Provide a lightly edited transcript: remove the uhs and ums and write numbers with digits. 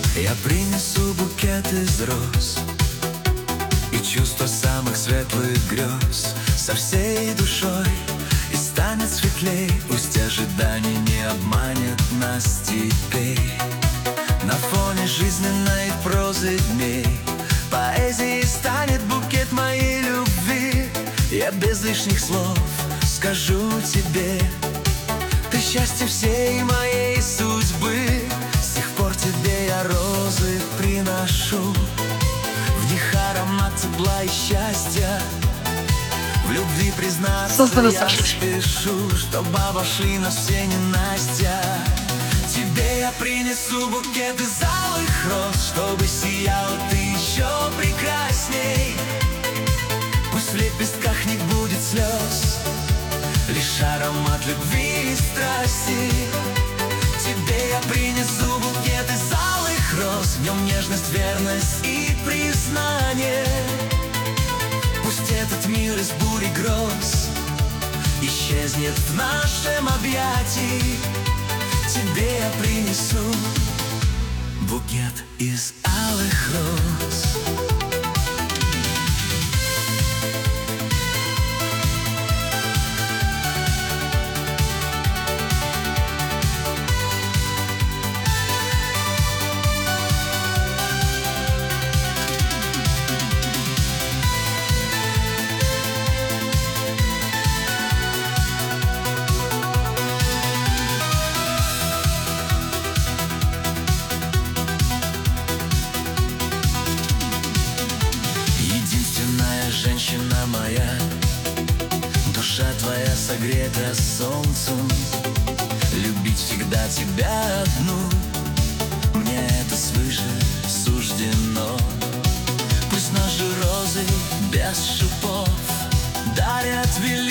Я принесу букет из роз и чувство самых светлых грез со всей душой, и станет светлей. Пусть ожидание не обманет нас теперь. На фоне жизненной прозы дней поэзией станет букет моей любви. Я без лишних слов скажу тебе: ты счастье всей моей судьбы. С тех пор тебе я розы приношу, в них аромат тепла и счастья. В любви признаться я спешу, чтобы обошли нас все ненастья. Тебе я принесу букет из алых роз, чтобы сияла ты еще прекрасней. Пусть в лепестках не будет слез, лишь аромат любви и страсти. Тебе я принесу букет из алых роз, в нем нежность, верность и признание. Пусть этот мир из бури гроз исчезнет в нашем объятии. Тебе я принесу букет из алых роз. Женщина моя, душа твоя согрета солнцем, любить всегда тебя одну, мне это свыше суждено. Пусть наши розы без шипов дарят великие